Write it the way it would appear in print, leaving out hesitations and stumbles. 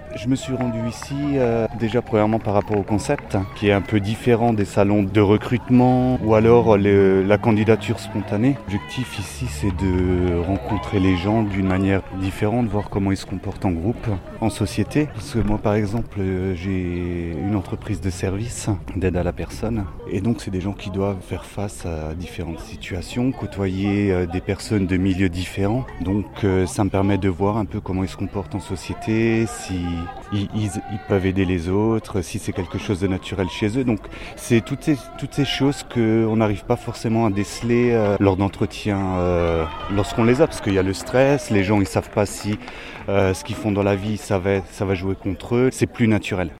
Je me suis rendu ici déjà premièrement par rapport au concept qui est un peu différent des salons de recrutement ou alors la candidature spontanée. L'objectif ici c'est de rencontrer les gens d'une manière différente, voir comment ils se comportent en groupe, en société. Parce que moi par exemple j'ai une entreprise de service d'aide à la personne et donc c'est des gens qui doivent faire face à différentes situations, côtoyer des personnes de milieux différents. Donc ça me permet de voir un peu comment ils se comportent en société, si ils peuvent aider les autres, si c'est quelque chose de naturel chez eux. Donc c'est toutes ces choses qu'on n'arrive pas forcément à déceler lors d'entretiens lorsqu'on les a, parce qu'il y a le stress, les gens ils savent pas si ce qu'ils font dans la vie ça va jouer contre eux, c'est plus naturel.